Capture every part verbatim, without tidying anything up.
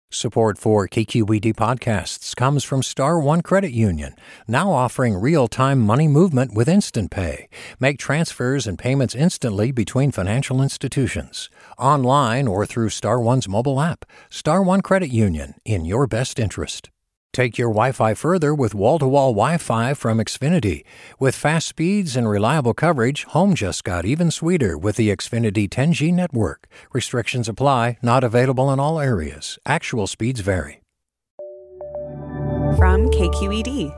Support for K Q E D podcasts comes from Star One Credit Union, now offering real-time money movement with Instant Pay. Make transfers and payments instantly between financial institutions, online or through Star One's mobile app. Star One Credit Union, in your best interest. Take your Wi-Fi further with wall-to-wall Wi-Fi from Xfinity. With fast speeds and reliable coverage, home just got even sweeter with the Xfinity ten G network. Restrictions apply, not available in all areas. Actual speeds vary. From K Q E D.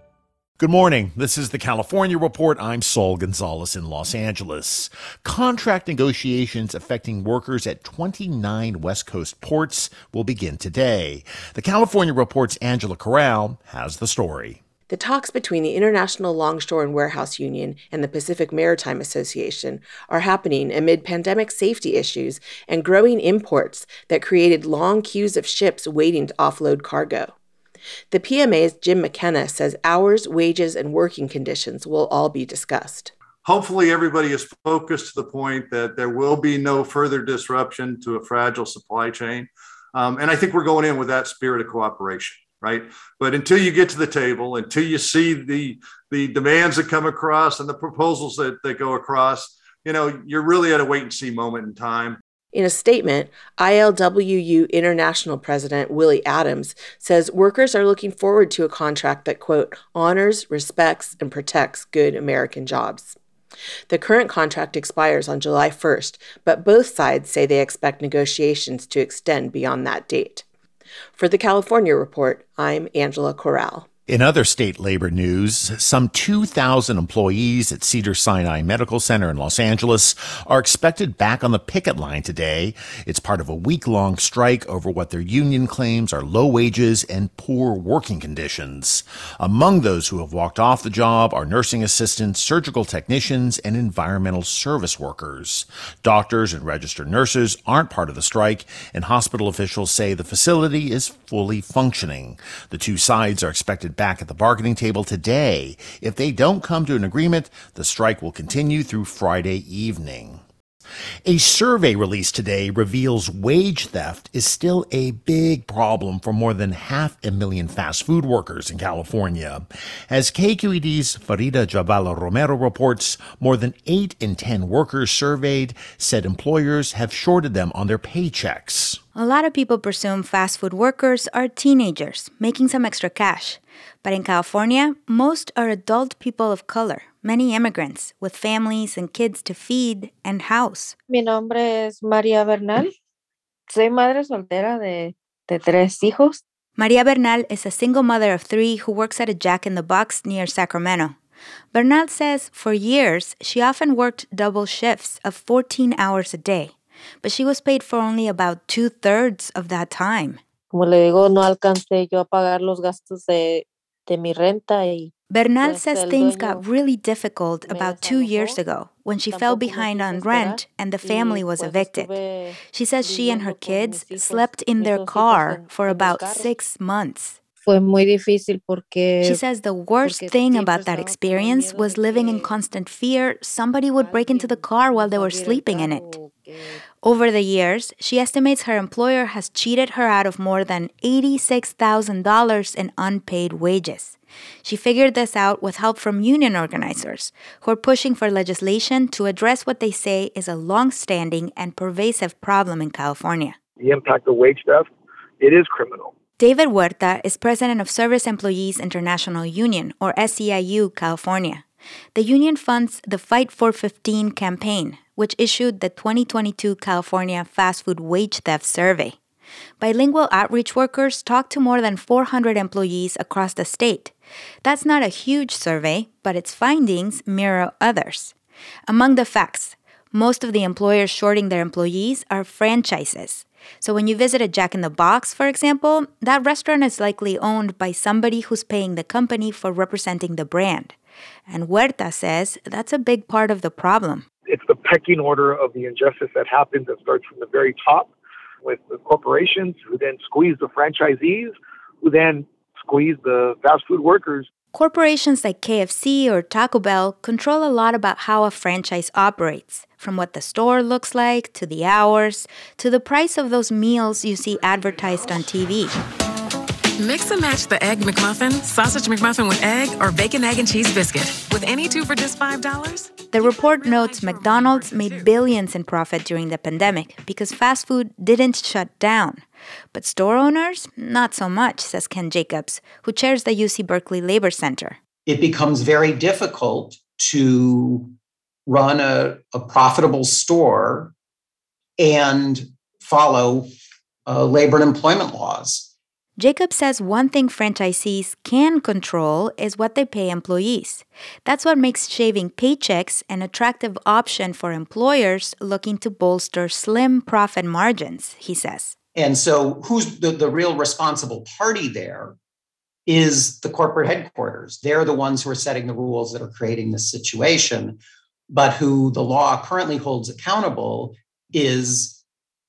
Good morning. This is the California Report. I'm Saul Gonzalez in Los Angeles. Contract negotiations affecting workers at twenty-nine West Coast ports will begin today. The California Report's Angela Corral has the story. The talks between the International Longshore and Warehouse Union and the Pacific Maritime Association are happening amid pandemic safety issues and growing imports that created long queues of ships waiting to offload cargo. The P M A's Jim McKenna says hours, wages, and working conditions will all be discussed. Hopefully everybody is focused to the point that there will be no further disruption to a fragile supply chain. Um, and I think we're going in with that spirit of cooperation, right? But until you get to the table, until you see the, the demands that come across and the proposals that, that go across, you know, you're really at a wait and see moment in time. In a statement, I L W U International President Willie Adams says workers are looking forward to a contract that, quote, honors, respects, and protects good American jobs. The current contract expires on July first, but both sides say they expect negotiations to extend beyond that date. For the California Report, I'm Angela Corral. In other state labor news, some two thousand employees at Cedars-Sinai Medical Center in Los Angeles are expected back on the picket line today. It's part of a week-long strike over what their union claims are low wages and poor working conditions. Among those who have walked off the job are nursing assistants, surgical technicians, and environmental service workers. Doctors and registered nurses aren't part of the strike, and hospital officials say the facility is fully functioning. The two sides are expected back at the bargaining table today. If they don't come to an agreement, the strike will continue through Friday evening. A survey released today reveals wage theft is still a big problem for more than half a million fast food workers in California. As K Q E D's Farida Jabala Romero reports, more than eight in ten workers surveyed said employers have shorted them on their paychecks. A lot of people presume fast food workers are teenagers making some extra cash. But in California, most are adult people of color, many immigrants with families and kids to feed and house. Mi nombre es María Bernal. Soy madre soltera de, de tres hijos. María Bernal is a single mother of three who works at a Jack in the Box near Sacramento. Bernal says for years, she often worked double shifts of fourteen hours a day, but she was paid for only about two-thirds of that time. Como le digo, no alcancé yo a pagar los gastos de, de mi renta. Y Bernal says things got really difficult about two years ago when she fell behind on rent and the family was evicted. She says she and her kids slept in their car for about six months. Fue muy difícil porque, she says the worst thing about that experience was living in constant fear somebody would break into the car while they were sleeping in it. Over the years, she estimates her employer has cheated her out of more than eighty-six thousand dollars in unpaid wages. She figured this out with help from union organizers, who are pushing for legislation to address what they say is a long-standing and pervasive problem in California. The impact of wage theft, it is criminal. David Huerta is president of Service Employees International Union, or S E I U, California. The union funds the Fight for fifteen campaign, which issued the twenty twenty-two California Fast Food Wage Theft Survey. Bilingual outreach workers talked to more than four hundred employees across the state. That's not a huge survey, but its findings mirror others. Among the facts, most of the employers shorting their employees are franchises. So when you visit a Jack in the Box, for example, that restaurant is likely owned by somebody who's paying the company for representing the brand. And Huerta says that's a big part of the problem. It's the pecking order of the injustice that happens that starts from the very top with the corporations who then squeeze the franchisees, who then squeeze the fast food workers. Corporations like K F C or Taco Bell control a lot about how a franchise operates, from what the store looks like, to the hours, to the price of those meals you see advertised on T V. Mix and match the Egg McMuffin, Sausage McMuffin with egg, or Bacon, Egg, and Cheese Biscuit. With any two for just five dollars. The report notes McDonald's made billions in profit during the pandemic because fast food didn't shut down. But store owners, not so much, says Ken Jacobs, who chairs the U C Berkeley Labor Center. It becomes very difficult to run a, a profitable store and follow uh, labor and employment laws. Jacob says one thing franchisees can control is what they pay employees. That's what makes shaving paychecks an attractive option for employers looking to bolster slim profit margins, he says. And so who's the, the real responsible party there is the corporate headquarters. They're the ones who are setting the rules that are creating this situation, but who the law currently holds accountable is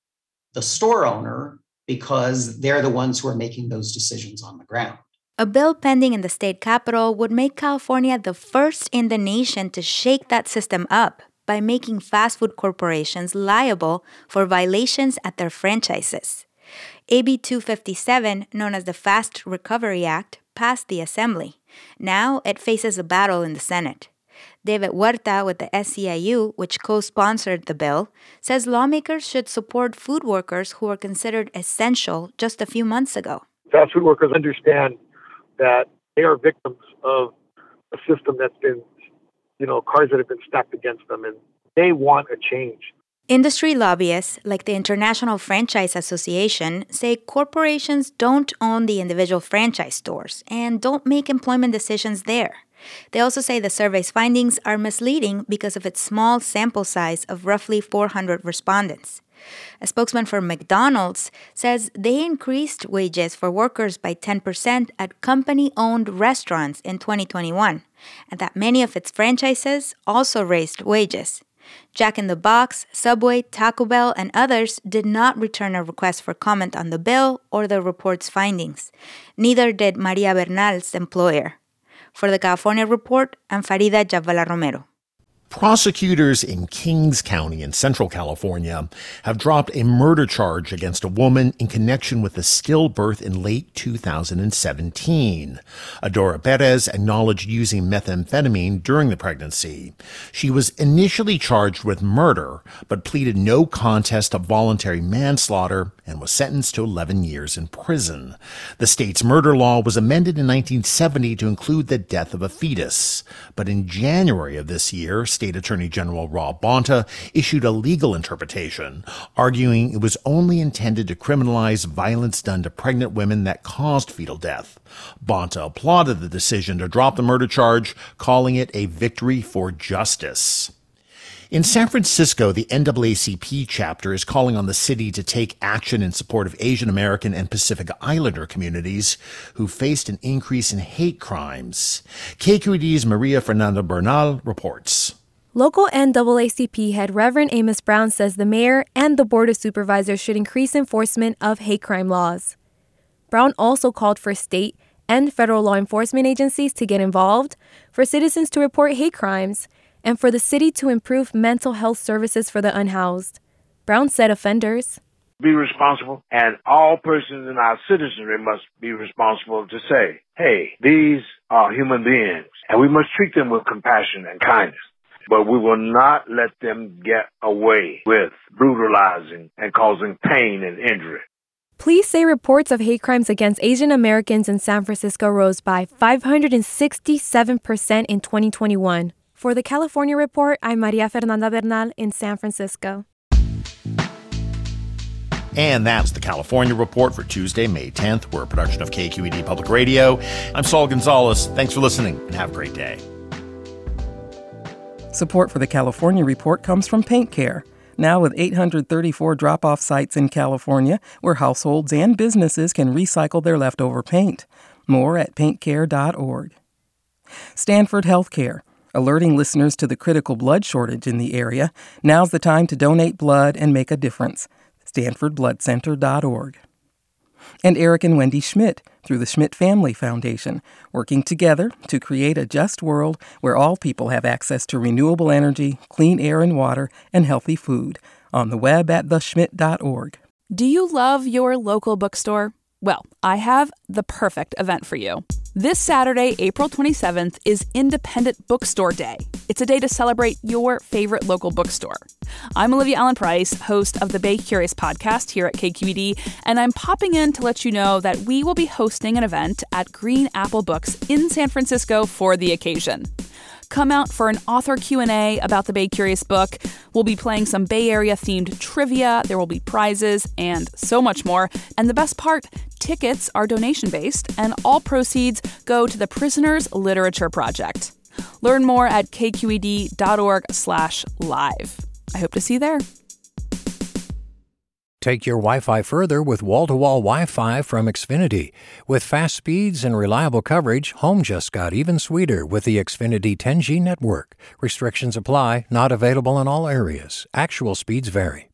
the store owner, because they're the ones who are making those decisions on the ground. A bill pending in the state capitol would make California the first in the nation to shake that system up by making fast food corporations liable for violations at their franchises. A B two fifty-seven, known as the Fast Recovery Act, passed the Assembly. Now it faces a battle in the Senate. David Huerta with the S C I U, which co-sponsored the bill, says lawmakers should support food workers who were considered essential just a few months ago. Fast food workers understand that they are victims of a system that's been, you know, cards that have been stacked against them, and they want a change. Industry lobbyists, like the International Franchise Association, say corporations don't own the individual franchise stores and don't make employment decisions there. They also say the survey's findings are misleading because of its small sample size of roughly four hundred respondents. A spokesman for McDonald's says they increased wages for workers by ten percent at company-owned restaurants in twenty twenty-one, and that many of its franchises also raised wages. Jack in the Box, Subway, Taco Bell, and others did not return a request for comment on the bill or the report's findings. Neither did Maria Bernal's employer. For the California Report, I'm Farida Jabvala Romero. Prosecutors in Kings County in Central California have dropped a murder charge against a woman in connection with a stillbirth in late two thousand seventeen. Adora Perez acknowledged using methamphetamine during the pregnancy. She was initially charged with murder, but pleaded no contest to voluntary manslaughter and was sentenced to eleven years in prison. The state's murder law was amended in nineteen seventy to include the death of a fetus. But in January of this year, State Attorney General Rob Bonta issued a legal interpretation, arguing it was only intended to criminalize violence done to pregnant women that caused fetal death. Bonta applauded the decision to drop the murder charge, calling it a victory for justice. In San Francisco, the N double A C P chapter is calling on the city to take action in support of Asian American and Pacific Islander communities who faced an increase in hate crimes. K Q E D's Maria Fernanda Bernal reports. Local N double A C P head Reverend Amos Brown says the mayor and the board of supervisors should increase enforcement of hate crime laws. Brown also called for state and federal law enforcement agencies to get involved, for citizens to report hate crimes, and for the city to improve mental health services for the unhoused. Brown said offenders be responsible, and all persons in our citizenry must be responsible to say, hey, these are human beings, and we must treat them with compassion and kindness. But we will not let them get away with brutalizing and causing pain and injury. Police say reports of hate crimes against Asian Americans in San Francisco rose by five hundred sixty-seven percent in twenty twenty-one. For the California Report, I'm Maria Fernanda Bernal in San Francisco. And that's the California Report for Tuesday, May tenth. We're a production of K Q E D Public Radio. I'm Saul Gonzalez. Thanks for listening and have a great day. Support for the California Report comes from Paint Care. Now with eight hundred thirty-four drop-off sites in California where households and businesses can recycle their leftover paint. More at paint care dot org. Stanford Healthcare, alerting listeners to the critical blood shortage in the area. Now's the time to donate blood and make a difference. stanford blood center dot org. And Eric and Wendy Schmidt through the Schmidt Family Foundation, working together to create a just world where all people have access to renewable energy, clean air and water, and healthy food. On the web at the schmidt dot org. Do you love your local bookstore? Well, I have the perfect event for you. This Saturday, April twenty-seventh, is Independent Bookstore Day. It's a day to celebrate your favorite local bookstore. I'm Olivia Allen Price, host of the Bay Curious podcast here at K Q E D, and I'm popping in to let you know that we will be hosting an event at Green Apple Books in San Francisco for the occasion. Come out for an author Q and A about the Bay Curious book. We'll be playing some Bay Area-themed trivia, there will be prizes, and so much more. And the best part, tickets are donation-based, and all proceeds go to the Prisoners Literature Project. Learn more at k q e d dot org slash live. I hope to see you there. Take your Wi-Fi further with wall-to-wall Wi-Fi from Xfinity. With fast speeds and reliable coverage, home just got even sweeter with the Xfinity ten G network. Restrictions apply, not available in all areas. Actual speeds vary.